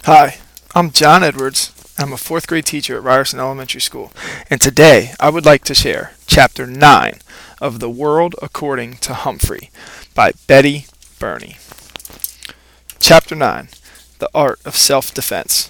Hi, I'm John Edwards. I'm a fourth grade teacher at Ryerson Elementary School, and today I would like to share Chapter 9 of The World According to Humphrey by Betty Burney. Chapter 9 The Art of Self-Defense.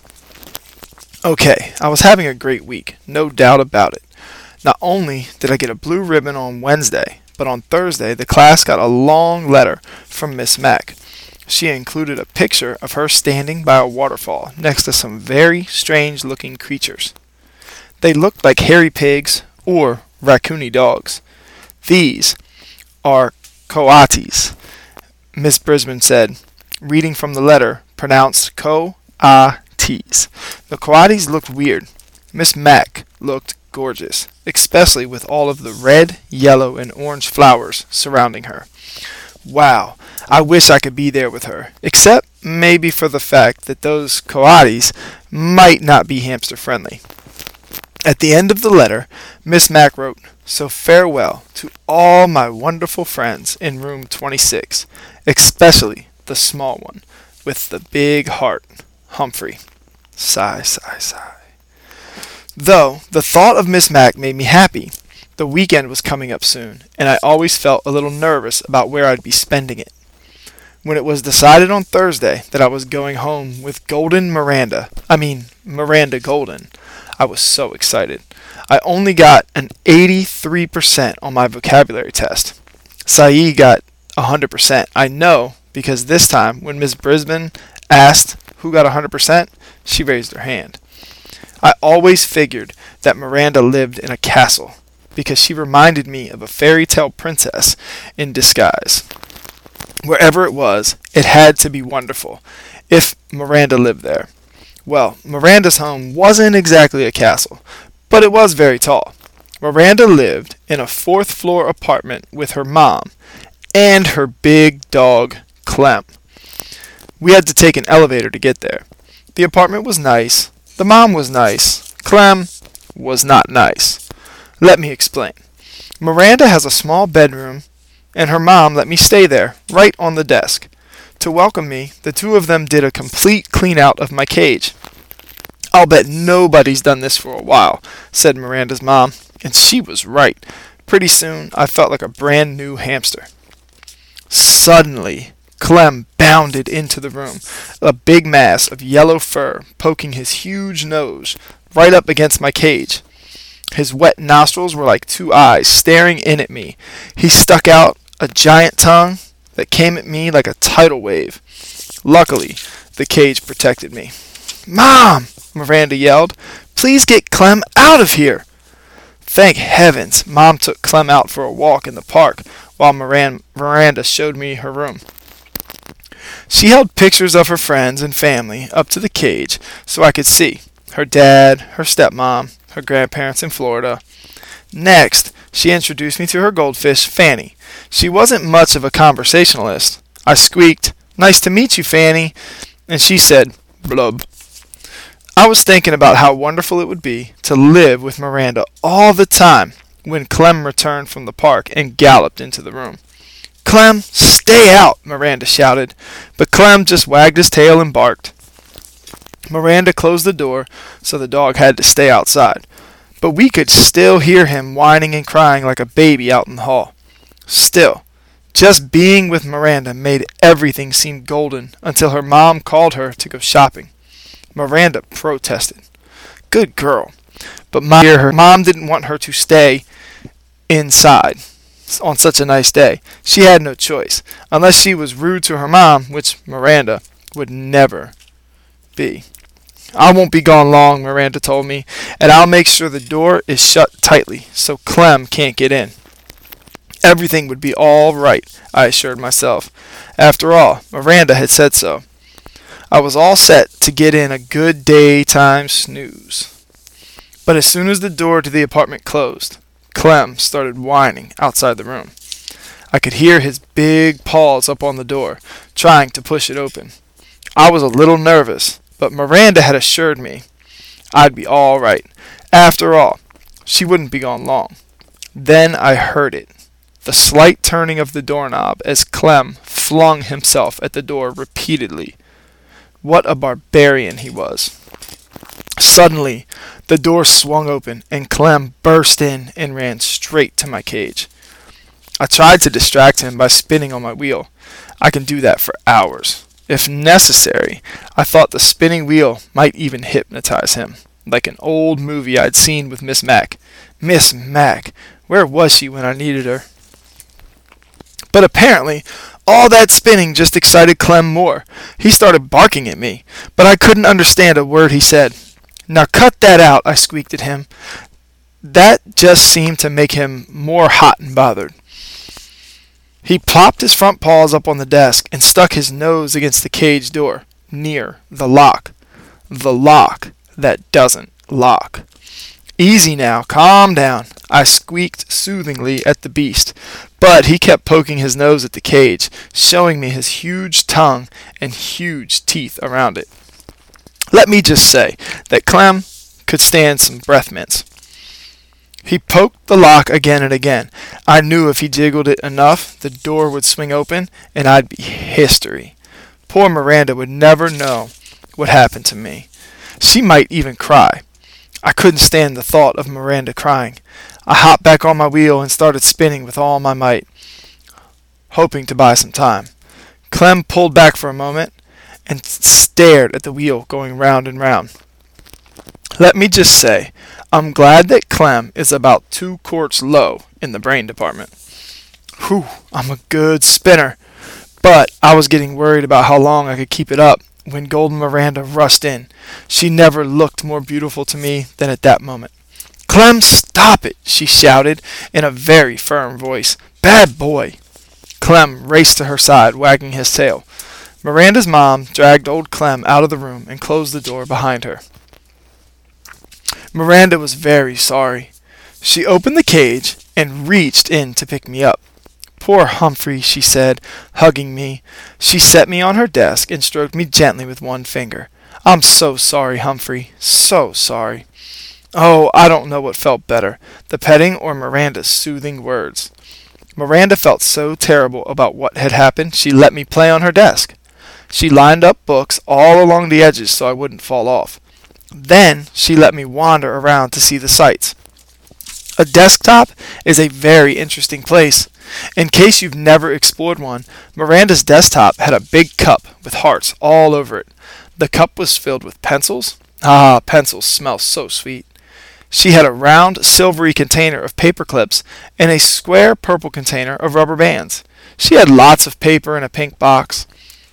Okay, I was having a great week, no doubt about it. Not only did I get a blue ribbon on Wednesday, but on Thursday the class got a long letter from Miss Mack. She included a picture of her standing by a waterfall next to some very strange-looking creatures. They looked like hairy pigs or raccoony dogs. These are coatis, Miss Brisbane said, reading from the letter, pronounced co-a-ts. The coatis looked weird. Miss Mack looked gorgeous, especially with all of the red, yellow, and orange flowers surrounding her. Wow, I wish I could be there with her, except maybe for the fact that those coatis might not be hamster friendly. At the end of the letter, Miss Mack wrote, "So farewell to all my wonderful friends in room 26, especially the small one with the big heart, Humphrey." Sigh, sigh, sigh. Though the thought of Miss Mack made me happy, the weekend was coming up soon, and I always felt a little nervous about where I'd be spending it. When it was decided on Thursday that I was going home with Miranda Golden, I was so excited. I only got an 83% on my vocabulary test. Saeed got 100%. I know because this time when Miss Brisbane asked who got 100%, she raised her hand. I always figured that Miranda lived in a castle, because she reminded me of a fairy tale princess in disguise. Wherever it was, it had to be wonderful, if Miranda lived there. Well, Miranda's home wasn't exactly a castle, but it was very tall. Miranda lived in a fourth-floor apartment with her mom and her big dog, Clem. We had to take an elevator to get there. The apartment was nice. The mom was nice. Clem was not nice. Let me explain. Miranda has a small bedroom, and her mom let me stay there, right on the desk. To welcome me, the two of them did a complete clean-out of my cage. "I'll bet nobody's done this for a while," said Miranda's mom, and she was right. Pretty soon, I felt like a brand new hamster. Suddenly, Clem bounded into the room, a big mass of yellow fur poking his huge nose right up against my cage. His wet nostrils were like two eyes staring in at me. He stuck out a giant tongue that came at me like a tidal wave. Luckily, the cage protected me. "Mom!" Miranda yelled. "Please get Clem out of here!" Thank heavens, Mom took Clem out for a walk in the park while Miranda showed me her room. She held pictures of her friends and family up to the cage so I could see. Her dad, her stepmom, her grandparents in Florida. Next, she introduced me to her goldfish, Fanny. She wasn't much of a conversationalist. I squeaked, "Nice to meet you, Fanny," and she said, "Blub." I was thinking about how wonderful it would be to live with Miranda all the time when Clem returned from the park and galloped into the room. "Clem, stay out!" Miranda shouted, but Clem just wagged his tail and barked. Miranda closed the door, so the dog had to stay outside, but we could still hear him whining and crying like a baby out in the hall. Still, just being with Miranda made everything seem golden until her mom called her to go shopping. Miranda protested. Good girl. But her mom didn't want her to stay inside on such a nice day. She had no choice, unless she was rude to her mom, which Miranda would never be. "I won't be gone long," Miranda told me, "and I'll make sure the door is shut tightly so Clem can't get in." Everything would be all right, I assured myself. After all, Miranda had said so. I was all set to get in a good daytime snooze. But as soon as the door to the apartment closed, Clem started whining outside the room. I could hear his big paws up on the door, trying to push it open. I was a little nervous, but Miranda had assured me I'd be all right. After all, she wouldn't be gone long. Then I heard it. The slight turning of the doorknob as Clem flung himself at the door repeatedly. What a barbarian he was. Suddenly, the door swung open, and Clem burst in and ran straight to my cage. I tried to distract him by spinning on my wheel. I can do that for hours. If necessary, I thought the spinning wheel might even hypnotize him, like an old movie I'd seen with Miss Mac. Miss Mac, where was she when I needed her? But apparently, all that spinning just excited Clem more. He started barking at me, but I couldn't understand a word he said. "Now cut that out," I squeaked at him. That just seemed to make him more hot and bothered. He plopped his front paws up on the desk and stuck his nose against the cage door, near the lock. The lock that doesn't lock. "Easy now, calm down," I squeaked soothingly at the beast, but he kept poking his nose at the cage, showing me his huge tongue and huge teeth around it. Let me just say that Clem could stand some breath mints. He poked the lock again and again. I knew if he jiggled it enough, the door would swing open, and I'd be history. Poor Miranda would never know what happened to me. She might even cry. I couldn't stand the thought of Miranda crying. I hopped back on my wheel and started spinning with all my might, hoping to buy some time. Clem pulled back for a moment and stared at the wheel going round and round. Let me just say, I'm glad that Clem is about 2 quarts low in the brain department. Whew, I'm a good spinner. But I was getting worried about how long I could keep it up when Golden Miranda rushed in. She never looked more beautiful to me than at that moment. "Clem, stop it!" she shouted in a very firm voice. "Bad boy!" Clem raced to her side, wagging his tail. Miranda's mom dragged old Clem out of the room and closed the door behind her. Miranda was very sorry. She opened the cage and reached in to pick me up. "Poor Humphrey," she said, hugging me. She set me on her desk and stroked me gently with one finger. "I'm so sorry, Humphrey, so sorry." Oh, I don't know what felt better, the petting or Miranda's soothing words. Miranda felt so terrible about what had happened, she let me play on her desk. She lined up books all along the edges so I wouldn't fall off. Then she let me wander around to see the sights. A desktop is a very interesting place. In case you've never explored one, Miranda's desktop had a big cup with hearts all over it. The cup was filled with pencils. Ah, pencils smell so sweet. She had a round, silvery container of paper clips and a square purple container of rubber bands. She had lots of paper in a pink box.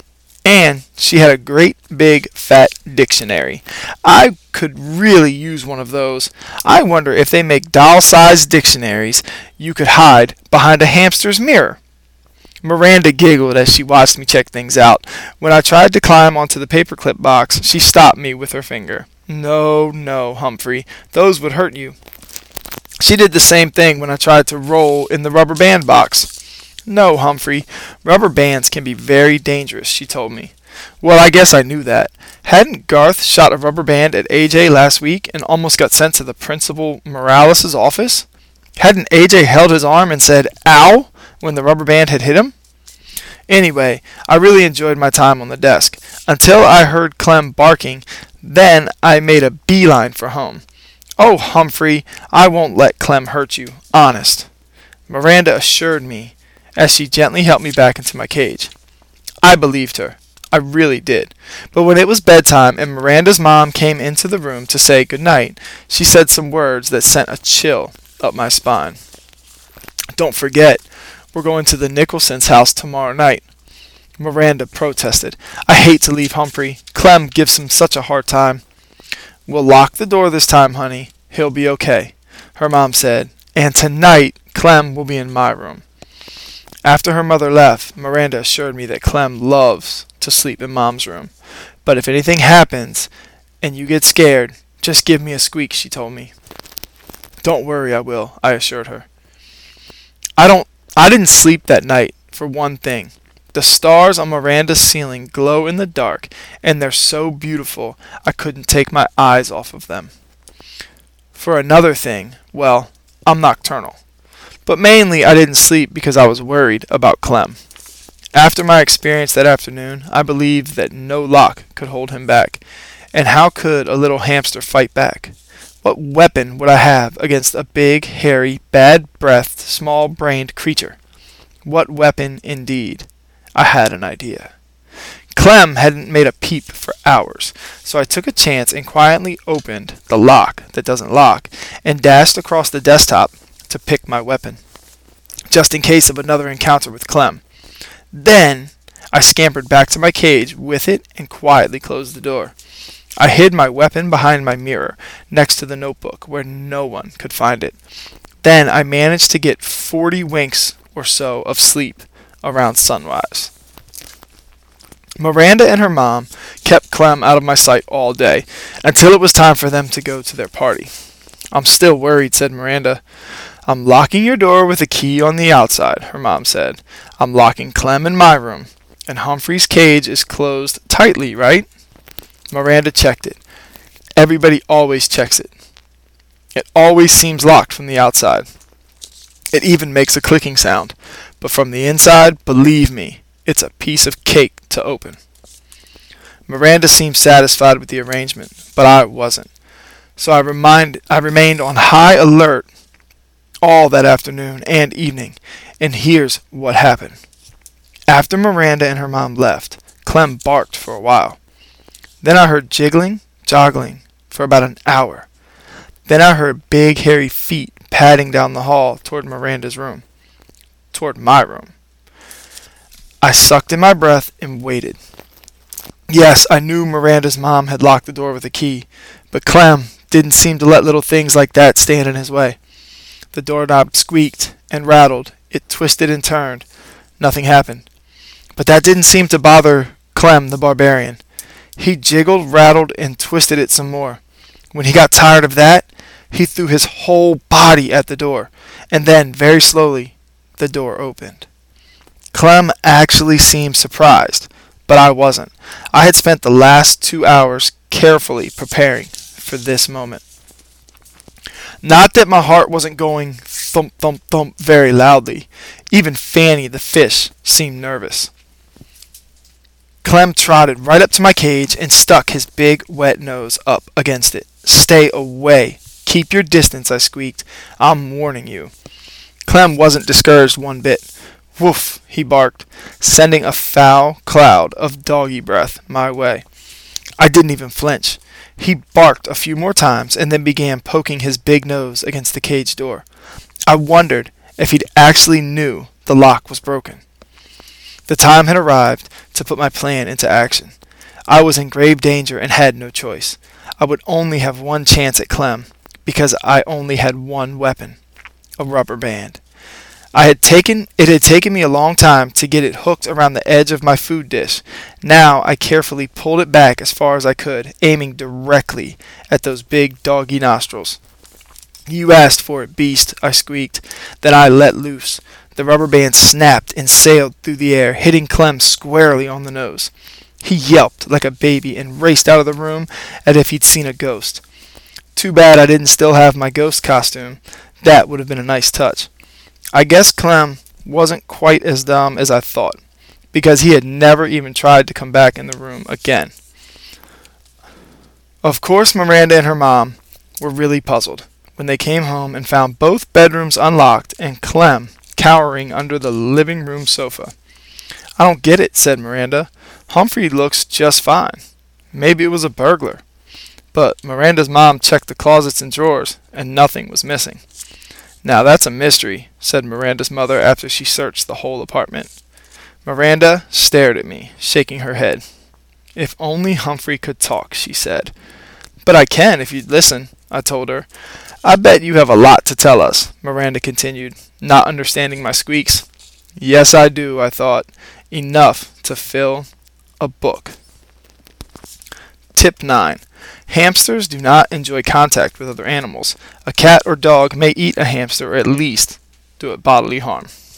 And she had a great big fat dictionary. I could really use one of those. I wonder if they make doll-sized dictionaries you could hide behind a hamster's mirror. Miranda giggled as she watched me check things out. When I tried to climb onto the paperclip box, she stopped me with her finger. "No, no, Humphrey, those would hurt you." She did the same thing when I tried to roll in the rubber band box. "No, Humphrey, rubber bands can be very dangerous," she told me. Well, I guess I knew that. Hadn't Garth shot a rubber band at AJ last week and almost got sent to the Principal Morales' office? Hadn't AJ held his arm and said, "Ow," when the rubber band had hit him? Anyway, I really enjoyed my time on the desk, until I heard Clem barking. Then I made a beeline for home. "Oh, Humphrey, I won't let Clem hurt you, honest," Miranda assured me as she gently helped me back into my cage. I believed her. I really did. But when it was bedtime and Miranda's mom came into the room to say good night, she said some words that sent a chill up my spine. "Don't forget, we're going to the Nicholson's house tomorrow night." Miranda protested. "I hate to leave Humphrey. Clem gives him such a hard time." "We'll lock the door this time, honey. He'll be okay," her mom said. "And tonight, Clem will be in my room." After her mother left, Miranda assured me that Clem loves to sleep in Mom's room. "But if anything happens and you get scared, just give me a squeak," she told me. "Don't worry, I will," I assured her. I didn't sleep that night for one thing. The stars on Miranda's ceiling glow in the dark, and they're so beautiful I couldn't take my eyes off of them. For another thing, well, I'm nocturnal. But mainly I didn't sleep because I was worried about Clem. After my experience that afternoon, I believed that no lock could hold him back. And how could a little hamster fight back? What weapon would I have against a big, hairy, bad-breathed, small-brained creature? What weapon, indeed? I had an idea. Clem hadn't made a peep for hours, so I took a chance and quietly opened the lock that doesn't lock and dashed across the desktop to pick my weapon, just in case of another encounter with Clem. Then I scampered back to my cage with it and quietly closed the door. I hid my weapon behind my mirror next to the notebook where no one could find it. Then I managed to get 40 winks or so of sleep around sunrise. Miranda and her mom kept Clem out of my sight all day until it was time for them to go to their party. "I'm still worried," said Miranda. "I'm locking your door with a key on the outside," her mom said. "I'm locking Clem in my room, and Humphrey's cage is closed tightly, right?" Miranda checked it. Everybody always checks it. It always seems locked from the outside. It even makes a clicking sound. But from the inside, believe me, it's a piece of cake to open. Miranda seemed satisfied with the arrangement, but I wasn't. So I remained on high alert all that afternoon and evening, and here's what happened. After Miranda and her mom left, Clem barked for a while. Then I heard jiggling, joggling for about an hour. Then I heard big hairy feet padding down the hall toward Miranda's room. Toward my room. I sucked in my breath and waited. Yes, I knew Miranda's mom had locked the door with a key, but Clem didn't seem to let little things like that stand in his way. The doorknob squeaked and rattled. It twisted and turned. Nothing happened. But that didn't seem to bother Clem the barbarian. He jiggled, rattled, and twisted it some more. When he got tired of that, he threw his whole body at the door, and then, very slowly, the door opened. Clem actually seemed surprised, but I wasn't. I had spent the last 2 hours carefully preparing for this moment. Not that my heart wasn't going thump, thump, thump very loudly. Even Fanny the fish seemed nervous. Clem trotted right up to my cage and stuck his big, wet nose up against it. "Stay away. Keep your distance," I squeaked. "I'm warning you." Clem wasn't discouraged one bit. "Woof," he barked, sending a foul cloud of doggy breath my way. I didn't even flinch. He barked a few more times and then began poking his big nose against the cage door. I wondered if he'd actually knew the lock was broken. The time had arrived to put my plan into action. I was in grave danger and had no choice. I would only have one chance at Clem, because I only had one weapon, a rubber band. It had taken me a long time to get it hooked around the edge of my food dish. Now I carefully pulled it back as far as I could, aiming directly at those big doggy nostrils. "You asked for it, beast," I squeaked. Then I let loose. The rubber band snapped and sailed through the air, hitting Clem squarely on the nose. He yelped like a baby and raced out of the room as if he'd seen a ghost. Too bad I didn't still have my ghost costume. That would have been a nice touch. I guess Clem wasn't quite as dumb as I thought, because he had never even tried to come back in the room again. Of course, Miranda and her mom were really puzzled when they came home and found both bedrooms unlocked and Clem cowering under the living room sofa. "I don't get it," said Miranda. "Humphrey looks just fine. Maybe it was a burglar." But Miranda's mom checked the closets and drawers, and nothing was missing. "Now that's a mystery," said Miranda's mother after she searched the whole apartment. Miranda stared at me, shaking her head. "If only Humphrey could talk," she said. "But I can if you'd listen," I told her. "I bet you have a lot to tell us," Miranda continued, not understanding my squeaks. Yes, I do, I thought. Enough to fill a book. Tip 9. Hamsters do not enjoy contact with other animals. A cat or dog may eat a hamster or at least do it bodily harm.